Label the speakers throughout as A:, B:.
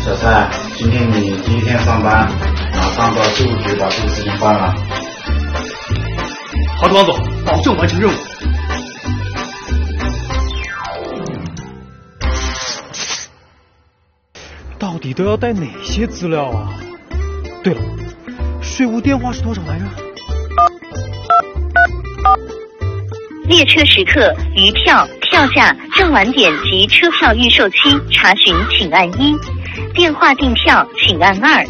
A: 小蔡，今天你第一天上班，马上到税务局把这个事情办了。
B: 好的，王总，保证完成任务。到底都要带哪些资料啊？对了，税务电话是多少来着？
C: 列车时刻、余票、票价、正晚点及车票预售期查询，请按1；电话订票，请按2。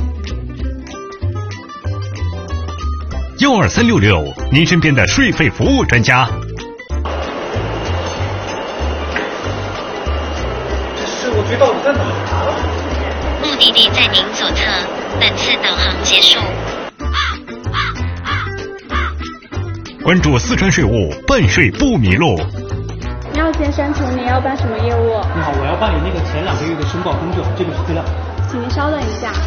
D: 12366，您身边的税费服务专家。
B: 这税务局到底在哪儿啊？
C: 目的地在您左侧，本次导航结束。
D: 关注四川税务，办税不迷路。
E: 你好先生，请问您要办什么业务？
B: 你好，我要办理那个前2个月的申报公证，这个是资料。
E: 请您稍等一下。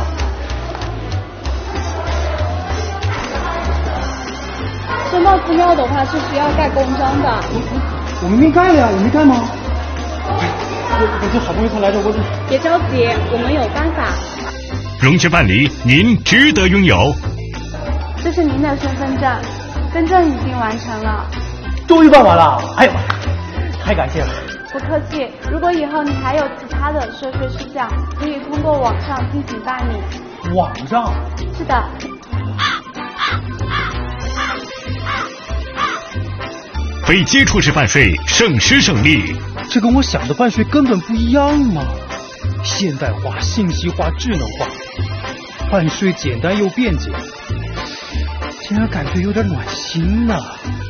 E: 申报资料的话是需要盖公章的。
B: 我明明盖了呀，我没盖吗？我这好不容易才来这，我这……
E: 别着急，我们有办法。
D: 融券办理，您值得拥有。
E: 这是您的身份证，更正已经完成了。
B: 终于办完了！哎呦，太感谢了。
E: 不客气，如果以后你还有其他的涉税事项，可以通过网上进行办理。
B: 网上？
E: 是的。
D: 非接触式办税，省时省力。
B: 这跟我想的办税根本不一样嘛！现代化、信息化、智能化，办税简单又便捷，竟然感觉有点暖心呢。